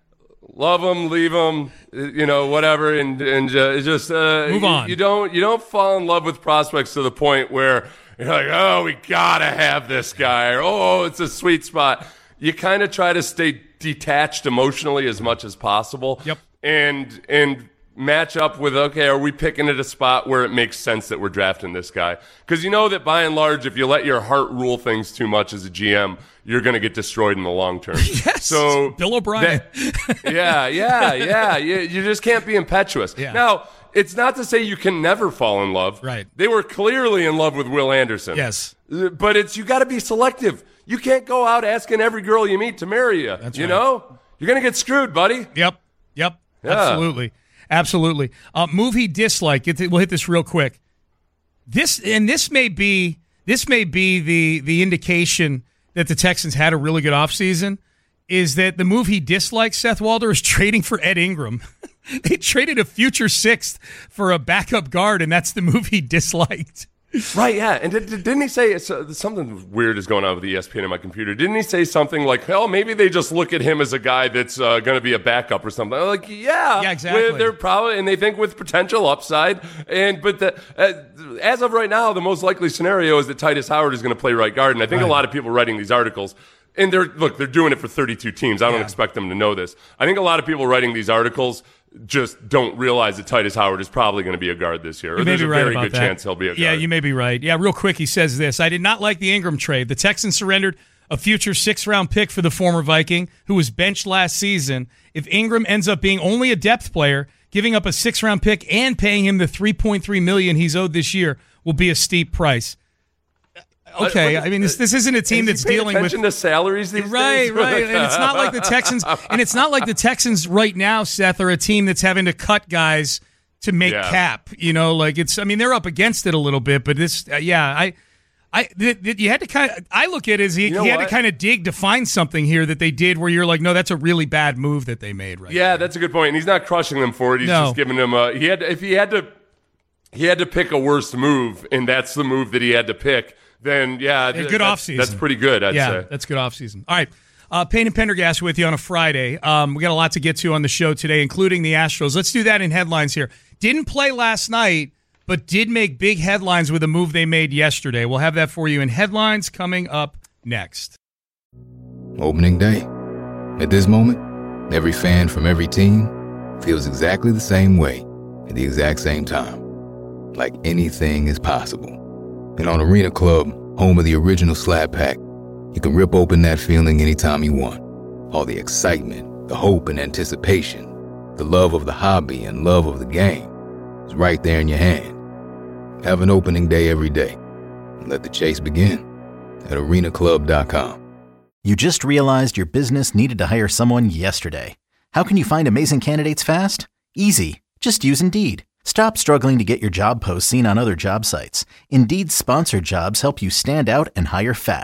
love them, leave them, you know, whatever, and and uh, just uh, move on. You, you don't you don't fall in love with prospects to the point where you're like, oh, we gotta have this guy, or oh, it's a sweet spot. You kind of try to stay detached emotionally as much as possible. Yep. And and match up with, okay, are we picking at a spot where it makes sense that we're drafting this guy? Because you know that by and large, if you let your heart rule things too much as a G M, you're going to get destroyed in the long term. Yes, so Bill O'Brien. That, yeah, yeah, yeah. You, you just can't be impetuous. Yeah. Now, it's not to say you can never fall in love. Right. They were clearly in love with Will Anderson. Yes. But it's you got to be selective. You can't go out asking every girl you meet to marry you. That's you right. know? You're going to get screwed, buddy. Yep. Yep. Yeah. Absolutely. Absolutely. Uh, move he disliked. Get to, we'll hit this real quick. This and this may be this may be the the indication that the Texans had a really good offseason, is that the move he dislikes, Seth Walder, is trading for Ed Ingram. They traded a future sixth for a backup guard, and that's the move he disliked. Right, yeah. And did, didn't he say uh, something weird is going on with E S P N in my computer? Didn't he say something like, hell, maybe they just look at him as a guy that's uh, going to be a backup or something? I'm like, yeah. Yeah, exactly. With, they're probably, and they think with potential upside. And But the, uh, as of right now, the most likely scenario is that Titus Howard is going to play right guard. And I think right. a lot of people writing these articles, and they're, look, they're doing it for thirty-two teams. I don't yeah. expect them to know this. I think a lot of people writing these articles just don't realize that Titus Howard is probably going to be a guard this year. Or You may there's be a right very about good that. chance he'll be a guard. Yeah, you may be right. Yeah, real quick, he says this. I did not like the Ingram trade. The Texans surrendered a future sixth-round pick for the former Viking, who was benched last season. If Ingram ends up being only a depth player, giving up a sixth-round pick and paying him the three point three million dollars he's owed this year will be a steep price. Okay, I mean, this, this isn't a team that's dealing with attention to salaries these right, days. right, and it's not like the Texans, and it's not like the Texans right now, Seth, are a team that's having to cut guys to make Yeah. cap. You know, like it's. I mean, they're up against it a little bit, but this, uh, yeah, I, I, th- th- you had to kind of. I look at it as he, You know he had what? to kind of dig to find something here that they did where you're like, no, that's a really bad move that they made, right? Yeah, that's a good point. And he's not crushing them for it. He's No. just giving them a. He had if he had to, he had to pick a worse move, and that's the move that he had to pick. Then yeah, A th- good that's, offseason. That's pretty good. I'd yeah, say. that's good offseason. All right. Uh, Payne and Pendergast with you on a Friday. Um, we got a lot to get to on the show today, including the Astros. Let's do that in headlines here. Didn't play last night, but did make big headlines with a move they made yesterday. We'll have that for you in headlines coming up next. Opening day. At this moment, every fan from every team feels exactly the same way at the exact same time. Like anything is possible. And on Arena Club, home of the original Slab Pack, you can rip open that feeling anytime you want. All the excitement, the hope and anticipation, the love of the hobby and love of the game is right there in your hand. Have an opening day every day. And let the chase begin at arena club dot com. You just realized your business needed to hire someone yesterday. How can you find amazing candidates fast? Easy. Just use Indeed. Stop struggling to get your job posts seen on other job sites. Indeed's sponsored jobs help you stand out and hire fast.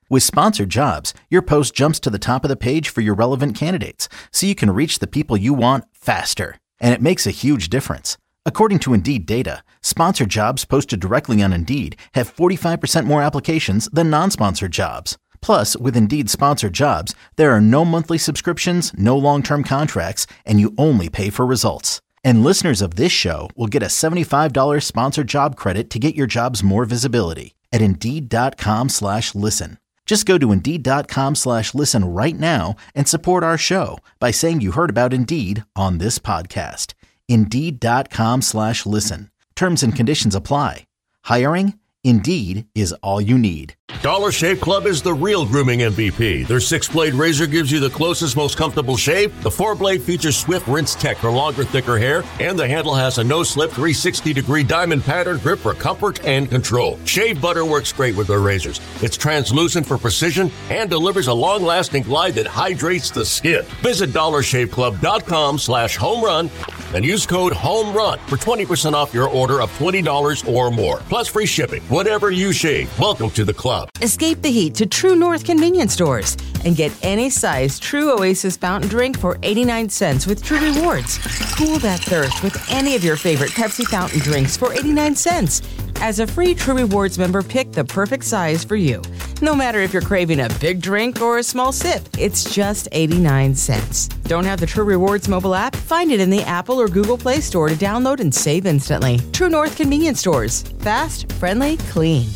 With Sponsored Jobs, your post jumps to the top of the page for your relevant candidates, so you can reach the people you want faster. And it makes a huge difference. According to Indeed data, sponsored jobs posted directly on Indeed have forty-five percent more applications than non-sponsored jobs. Plus, with Indeed Sponsored Jobs, there are no monthly subscriptions, no long-term contracts, and you only pay for results. And listeners of this show will get a seventy-five dollars sponsored job credit to get your jobs more visibility at Indeed.com slash listen. Just go to Indeed.com slash listen right now and support our show by saying you heard about Indeed on this podcast. Indeed.com slash listen. Terms and conditions apply. Hiring? Indeed is all you need. Dollar Shave Club is the real grooming M V P. Their six-blade razor gives you the closest, most comfortable shave. The four-blade features Swift Rinse Tech for longer, thicker hair. And the handle has a no-slip three hundred sixty degree diamond pattern grip for comfort and control. Shave butter works great with their razors. It's translucent for precision and delivers a long-lasting glide that hydrates the skin. Visit dollarshaveclub.com slash home run and use code HOMERUN for twenty percent off your order of twenty dollars or more. Plus free shipping. Whatever you shave, welcome to the club. Escape the heat to True North convenience stores and get any size True Oasis fountain drink for eighty-nine cents with True Rewards. Cool that thirst with any of your favorite Pepsi fountain drinks for eighty-nine cents. As a free True Rewards member, pick the perfect size for you. No matter if you're craving a big drink or a small sip, it's just eighty-nine cents. Don't have the True Rewards mobile app? Find it in the Apple or Google Play Store to download and save instantly. True North convenience stores. Fast, friendly, clean.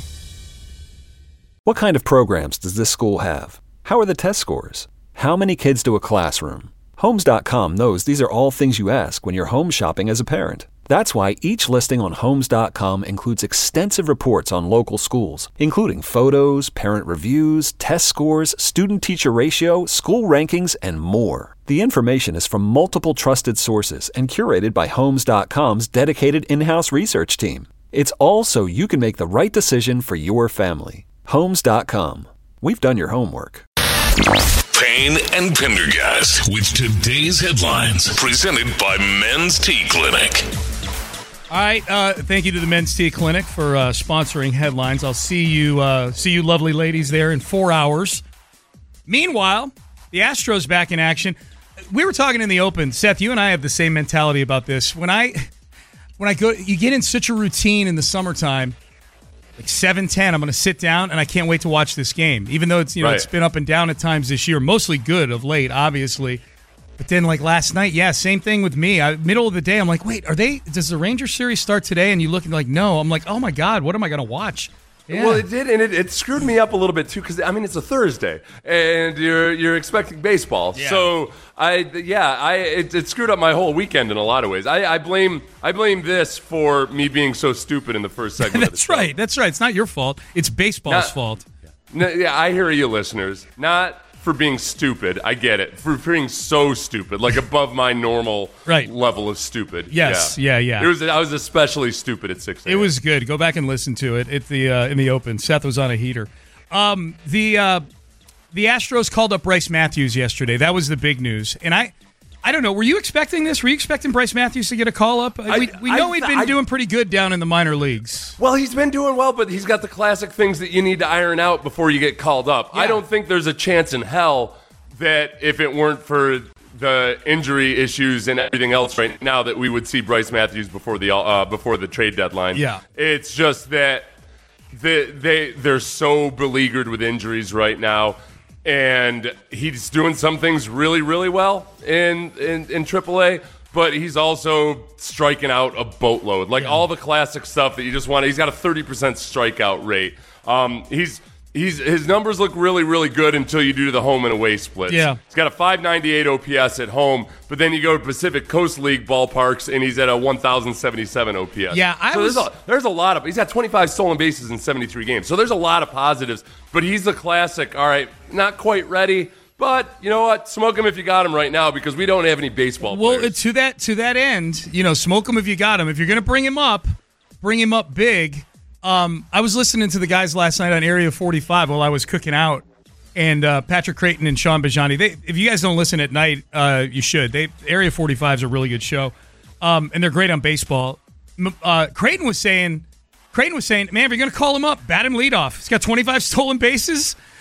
What kind of programs does this school have? How are the test scores? How many kids do a classroom? Homes dot com knows these are all things you ask when you're home shopping as a parent. That's why each listing on Homes dot com includes extensive reports on local schools, including photos, parent reviews, test scores, student-teacher ratio, school rankings, and more. The information is from multiple trusted sources and curated by Homes dot com's dedicated in-house research team. It's all so you can make the right decision for your family. Homes dot com. We've done your homework. Payne and Pendergast with today's headlines, presented by Men's Tea Clinic. All right, uh, thank you to the Men's Tea Clinic for uh, sponsoring headlines. I'll see you, uh, see you lovely ladies there in four hours. Meanwhile, the Astros back in action. We were talking in the open. Seth, you and I have the same mentality about this. When I, when I go, you get in such a routine in the summertime. Like seven ten, I'm going to sit down, and I can't wait to watch this game. Even though it's you know right. it's been up and down at times this year, mostly good of late, obviously. But then, like last night, yeah, same thing with me. I, middle of the day, I'm like, wait, are they? Does the Rangers series start today? And you look and like, no. I'm like, oh my god, what am I going to watch? Yeah. Well, it did, and it, it screwed me up a little bit too, because I mean it's a Thursday, and you're you're expecting baseball. Yeah. So I yeah I it, it screwed up my whole weekend in a lot of ways. I, I blame I blame this for me being so stupid in the first segment. That's of the right. That's right. It's not your fault. It's baseball's Not, fault. No, yeah, I hear you, listeners. Not for being stupid. I get it. For being so stupid, like above my normal right. level of stupid. Yes. Yeah. Yeah. yeah. It was. I was especially stupid at six. It was good. Go back and listen to it. At the uh, in the open. Seth was on a heater. Um, the uh, the Astros called up Bryce Matthews yesterday. That was the big news. And I, I don't know. Were you expecting this? Were you expecting Bryce Matthews to get a call up? I, we we know I, he'd been I, doing pretty good down in the minor leagues. Well, he's been doing well, but he's got the classic things that you need to iron out before you get called up. Yeah. I don't think there's a chance in hell that if it weren't for the injury issues and everything else right now, that we would see Bryce Matthews before the uh, before the trade deadline. Yeah, it's just that they they they're so beleaguered with injuries right now, and he's doing some things really really well in in, in triple A. But he's also striking out a boatload, like yeah. all the classic stuff that you just want. He's got a thirty percent strikeout rate. Um, he's He's, his numbers look really, really good until you do the home and away splits. Yeah. He's got a five ninety-eight O P S at home, but then you go to Pacific Coast League ballparks, and he's at a one thousand seventy-seven O P S. Yeah, I so was... there's, a, there's a lot of... He's got twenty-five stolen bases in seventy-three games, so there's a lot of positives, but he's the classic, all right, not quite ready, but you know what? Smoke him if you got him right now, because we don't have any baseball well, players. to that, to that end, you know, smoke him if you got him. If you're going to bring him up, bring him up big. Um, I was listening to the guys last night on Area forty-five while I was cooking out, and uh, Patrick Creighton and Sean Bajani. They, if you guys don't listen at night, uh, you should. They Area forty-five is a really good show, um, and they're great on baseball. Uh, Creighton was saying, Creighton was saying, man, if you're going to call him up, bat him leadoff. He's got twenty-five stolen bases.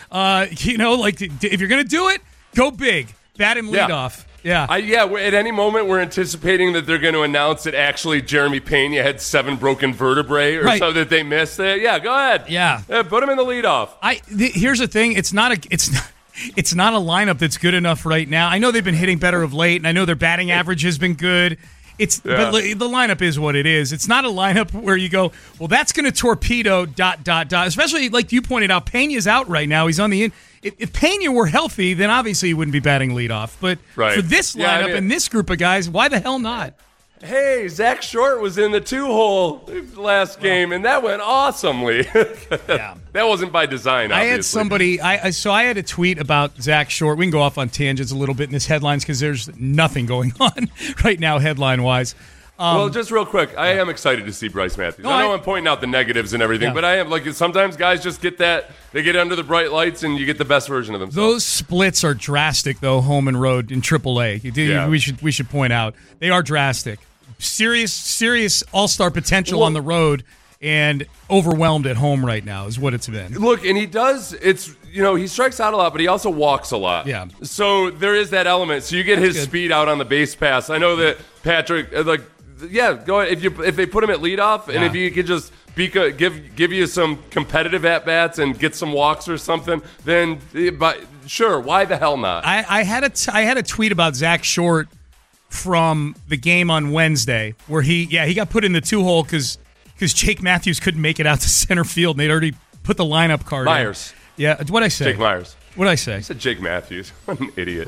Uh, you know, like if you're going to do it, go big. Bat him Yeah. leadoff. Yeah. I, yeah, we're- at any moment we're anticipating that they're going to announce that actually Jeremy Pena had seven broken vertebrae or Right. so that they missed it. Yeah, go ahead. Yeah. Yeah, put him in the leadoff. I th- here's the thing. It's not a. It's not. It's not a lineup that's good enough right now. I know they've been hitting better of late, and I know their batting average has been good. It's Yeah. but li- the lineup is what it is. It's not a lineup where you go, well, that's going to torpedo dot dot dot. Especially like you pointed out, Pena's out right now. He's on the in. If, if Pena were healthy, then obviously he wouldn't be batting leadoff. But Right. for this lineup Yeah, I mean- and this group of guys, why the hell not? Hey, Zach Short was in the two-hole last game, and that went awesomely. Yeah. That wasn't by design, obviously. I had somebody, I, I so I had a tweet about Zach Short. We can go off on tangents a little bit in this headlines because there's nothing going on right now headline-wise. Um, well, just real quick, I am excited to see Bryce Matthews. No, I know I- I'm pointing out the negatives and everything, Yeah. but I am like sometimes guys just get that they get under the bright lights and you get the best version of themselves. Those splits are drastic, though. Home and road in triple A. You do- Yeah. We should we should point out they are drastic. Serious serious all star potential Well- on the road and overwhelmed at home right now is what it's been. Look, and he does. It's you know he strikes out a lot, but he also walks a lot. Yeah. So there is that element. So you get his good. speed out on the base pass. I know that Patrick, uh, like, yeah, go ahead. If you if they put him at leadoff, and Yeah. if he could just be co- give give you some competitive at bats and get some walks or something, then eh, but sure, why the hell not? I, I had a t- I had a tweet about Zach Short from the game on Wednesday where he yeah he got put in the two hole because because Jake Matthews couldn't make it out to center field and they'd already put the lineup card in. Myers. Yeah, what'd I say? Jake Myers. What'd I say? I said Jake Matthews. What an idiot.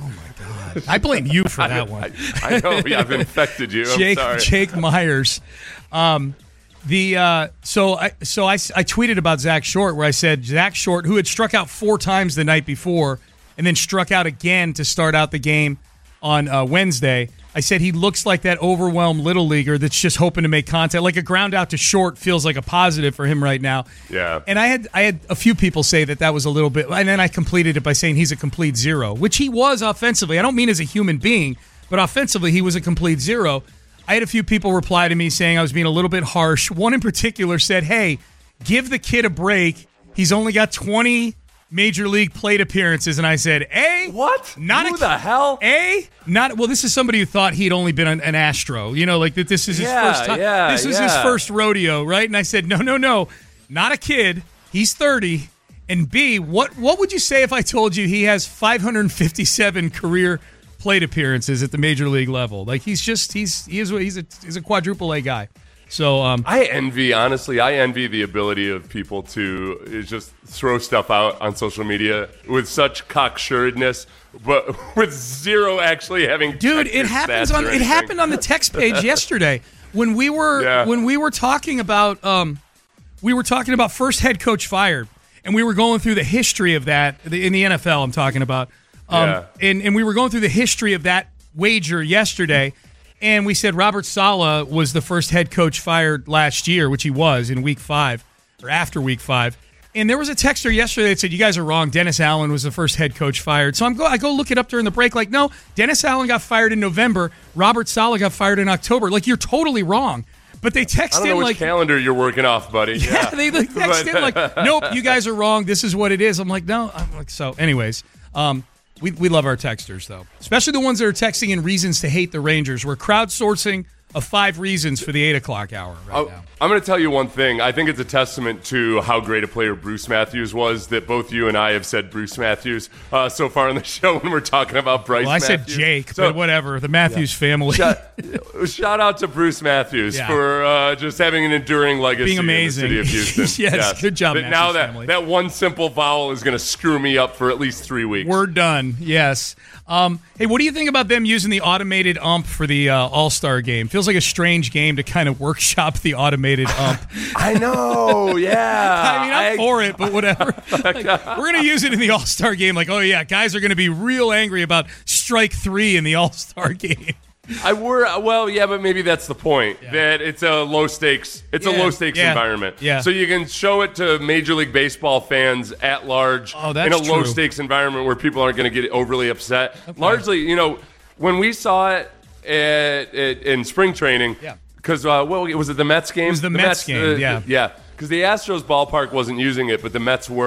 I blame you for that I, one. I, I know. Yeah, I've infected you. I'm Jake sorry. Jake Myers. Um, the uh, so I so I, I tweeted about Zach Short where I said Zach Short, who had struck out four times the night before and then struck out again to start out the game on uh, Wednesday. I said he looks like that overwhelmed little leaguer that's just hoping to make contact. Like a ground out to short feels like a positive for him right now. Yeah. And I had I had a few people say that that was a little bit, and then I completed it by saying he's a complete zero, which he was offensively. I don't mean as a human being, but offensively he was a complete zero. I had a few people reply to me saying I was being a little bit harsh. One in particular said, hey, give the kid a break. He's only got twenty Major League plate appearances. And I said, A? What? Not Who a, the hell? A? Not well, this is somebody who thought he'd only been an, an Astro. You know, like that this is his Yeah, first time. yeah, this is his yeah. first rodeo, right? And I said, no, no, no. Not a kid. He's thirty. And B, what what would you say if I told you he has five hundred fifty-seven career plate appearances at the major league level? Like he's just he's he is he's a he's a quadruple A guy. So um, I envy, honestly, I envy the ability of people to uh, just throw stuff out on social media with such cocksuredness, but with zero actually having. dude, checked it your happens stats on or it anything. happened on the text page yesterday when we were Yeah. when we were talking about um we were talking about first head coach fired and we were going through the history of that the- in the N F L I'm talking about um Yeah. and and we were going through the history of that wager yesterday and we said Robert Saleh was the first head coach fired last year, which he was in week five or after week five. And there was a texter yesterday that said, you guys are wrong. Dennis Allen was the first head coach fired. So I'm go, I go look it up during the break. Like, no, Dennis Allen got fired in November. Robert Saleh got fired in October. Like, you're totally wrong. But they I text don't know in which like, calendar you're working off, buddy. yeah, Yeah, they like, text in like, nope, you guys are wrong. This is what it is. I'm like, no. I'm like, so anyways, um, we, we love our texters, though, especially the ones that are texting in reasons to hate the Rangers. We're crowdsourcing of five reasons for the eight o'clock hour right I- now. I'm going to tell you one thing. I think it's a testament to how great a player Bruce Matthews was that both you and I have said Bruce Matthews uh, so far in the show when we're talking about Bryce Well, I said Matthews. Jake, So- but whatever. The Matthews family. Shout, shout out to Bruce Matthews Yeah. for uh, just having an enduring legacy Being amazing. in the city of Houston. Yes, good job, But now Matthews that, family. that one simple vowel is going to screw me up for at least three weeks. We're done. Yes. Um, hey, what do you think about them using the automated ump for the uh, All-Star game? Feels like a strange game to kind of workshop the automated ump. I know, yeah. I mean, I'm for it, but whatever. Like, we're going to use it in the All-Star game. Like, oh, yeah, guys are going to be real angry about strike three in the All-Star game. I were well, yeah, but maybe that's the point. Yeah. That it's a low stakes, it's Yeah, a low stakes yeah, environment. yeah. So you can show it to Major League Baseball fans at large Oh, that's in a low true. stakes environment where people aren't going to get overly upset. Largely, you know, when we saw it at, at, in spring training, Yeah. because uh, well, was it the Mets game? It was the Mets game, uh, yeah. yeah. Because the Astros ballpark wasn't using it, but the Mets were.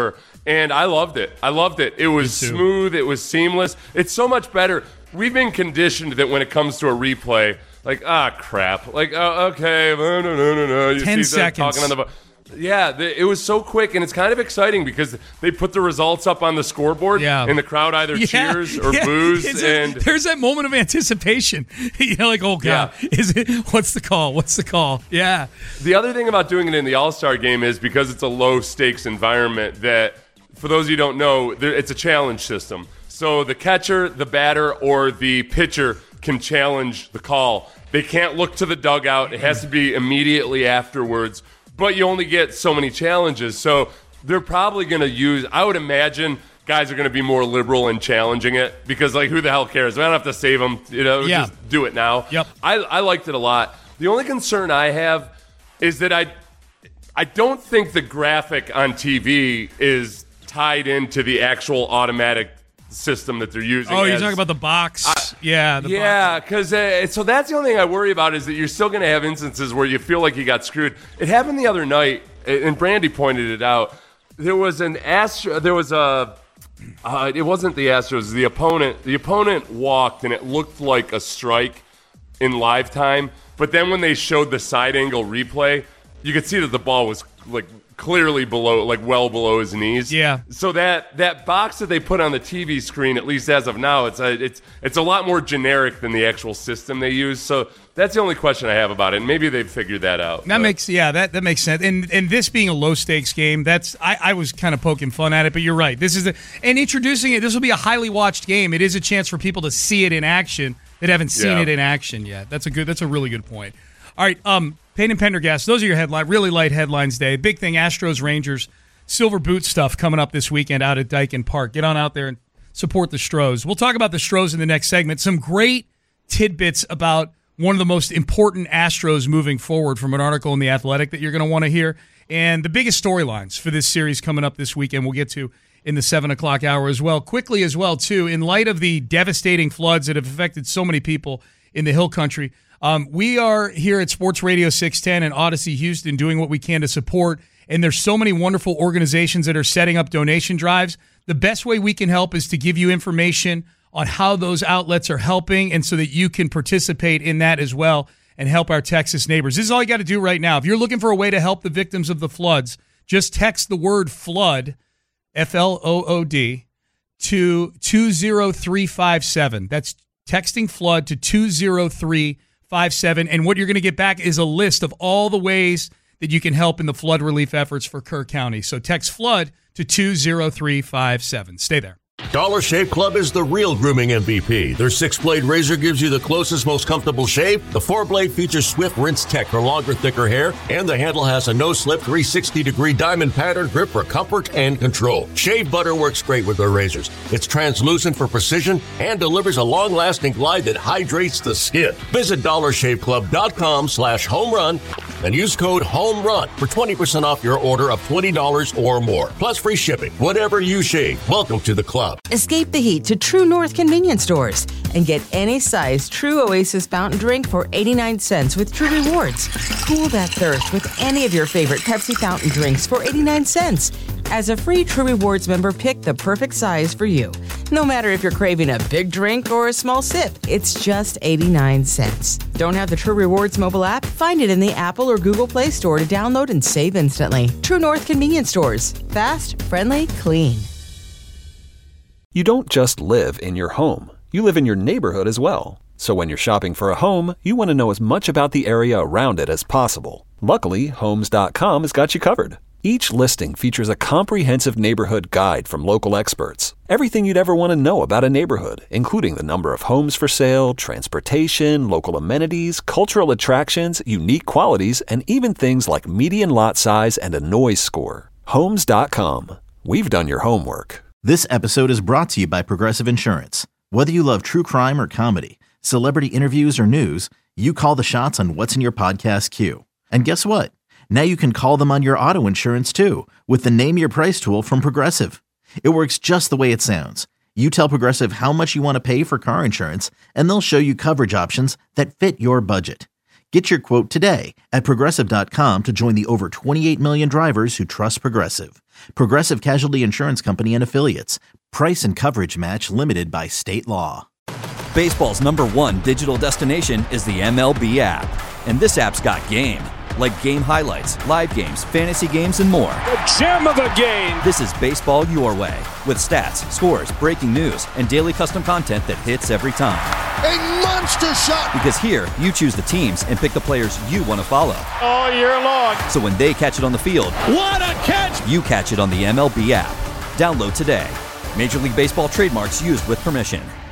and I loved it. I loved it. It was smooth. It was seamless. It's so much better. We've been conditioned that when it comes to a replay, like, ah, crap. Like, oh, okay, no, no, no, no. You Ten see seconds. Talking on the Yeah, the, it was so quick, and it's kind of exciting because they put the results up on the scoreboard, yeah. and the crowd either yeah, cheers or yeah. boos. It's and a, there's that moment of anticipation. You know, like, oh god, yeah. is it? What's the call? What's the call? Yeah. The other thing about doing it in the All-Star game is because it's a low-stakes environment. That, for those of you who don't know, there, it's a challenge system. So the catcher, the batter, or the pitcher can challenge the call. They can't look to the dugout. It has to be immediately afterwards. But you only get so many challenges. So they're probably going to use, I would imagine, guys are going to be more liberal in challenging it because, like, who the hell cares? I don't have to save them. You know, yeah. just do it now. Yep. I, I liked it a lot. The only concern I have is that I, I don't think the graphic on T V is tied into the actual automatic system that they're using. Oh, you're as, talking about the box? I, yeah. The yeah, because uh, so that's the only thing I worry about is that you're still going to have instances where you feel like you got screwed. It happened the other night, and Brandy pointed it out. There was an Astro. There was a. Uh, it wasn't the Astros. The opponent. The opponent walked, and it looked like a strike in live time. But then when they showed the side angle replay, you could see that the ball was like clearly below, like well below his knees. Yeah. So that that box that they put on the T V screen, at least as of now, it's a, it's it's a lot more generic than the actual system they use. So that's the only question I have about it. And maybe they've figured that out. That but. makes yeah, that, that makes sense. And and this being a low stakes game, that's I, I was kind of poking fun at it, but you're right. This is the and introducing it. This will be a highly watched game. It is a chance for people to see it in action that haven't seen Yeah. it in action yet. That's a good. That's a really good point. All right, um, Payne and Pendergast, those are your headline, really light headlines day. Big thing, Astros, Rangers, Silver Boot stuff coming up this weekend out at Daikin Park. Get on out there and support the Stros. We'll talk about the Stros in the next segment. Some great tidbits about one of the most important Astros moving forward from an article in The Athletic that you're going to want to hear. And the biggest storylines for this series coming up this weekend we'll get to in the seven o'clock hour as well. Quickly as well, too, in light of the devastating floods that have affected so many people in the Hill Country, Um, we are here at Sports Radio six ten and Odyssey Houston doing what we can to support, and there's so many wonderful organizations that are setting up donation drives. The best way we can help is to give you information on how those outlets are helping, and so that you can participate in that as well and help our Texas neighbors. This is all you got to do right now. If you're looking for a way to help the victims of the floods, just text the word FLOOD, F L O O D, to two zero three five seven. That's texting FLOOD to two zero three five seven, and what you're going to get back is a list of all the ways that you can help in the flood relief efforts for Kerr County. So text FLOOD to two zero three five seven. Stay there. Dollar Shave Club is the real grooming M V P. Their six-blade razor gives you the closest, most comfortable shave. The four-blade features Swift Rinse Tech for longer, thicker hair, and the handle has a no-slip three sixty degree diamond pattern grip for comfort and control. Shave butter works great with their razors. It's translucent for precision and delivers a long-lasting glide that hydrates the skin. Visit dollar shave club dot com slash home run and use code HOMERUN for twenty percent off your order of twenty dollars or more, plus free shipping. Whatever you shave, welcome to the club. Escape the heat to True North convenience stores and get any size True Oasis fountain drink for eighty-nine cents with True Rewards. Cool that thirst with any of your favorite Pepsi fountain drinks for eighty-nine cents. As a free True Rewards member, pick the perfect size for you. No matter if you're craving a big drink or a small sip, it's just eighty-nine cents. Don't have the True Rewards mobile app? Find it in the Apple or Google Play Store to download and save instantly. True North convenience stores. Fast, friendly, clean. You don't just live in your home. You live in your neighborhood as well. So when you're shopping for a home, you want to know as much about the area around it as possible. Luckily, Homes dot com has got you covered. Each listing features a comprehensive neighborhood guide from local experts. Everything you'd ever want to know about a neighborhood, including the number of homes for sale, transportation, local amenities, cultural attractions, unique qualities, and even things like median lot size and a noise score. Homes dot com. We've done your homework. This episode is brought to you by Progressive Insurance. Whether you love true crime or comedy, celebrity interviews or news, you call the shots on what's in your podcast queue. And guess what? Now you can call them on your auto insurance too with the Name Your Price tool from Progressive. It works just the way it sounds. You tell Progressive how much you want to pay for car insurance, and they'll show you coverage options that fit your budget. Get your quote today at Progressive dot com to join the over twenty-eight million drivers who trust Progressive. Progressive Casualty Insurance Company and Affiliates. Price and coverage match limited by state law. Baseball's number one digital destination is the M L B app. And this app's got game. Like game highlights, live games, fantasy games, and more. The gem of the game! This is baseball your way. With stats, scores, breaking news, and daily custom content that hits every time. A monster shot! Because here, you choose the teams and pick the players you want to follow. All year long. So when they catch it on the field, what a catch! You catch it on the M L B app. Download today. Major League Baseball trademarks used with permission.